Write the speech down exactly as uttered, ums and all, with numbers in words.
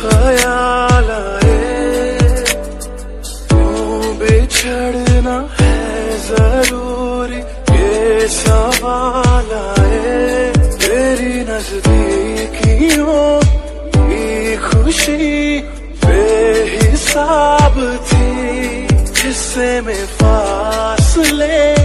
ख्याल आए, क्यों बिछड़ना है जरूरी, ये सवाल आए। तेरी नजदीकियों की खुशी बेहिसाब थी, हिस्से में फासले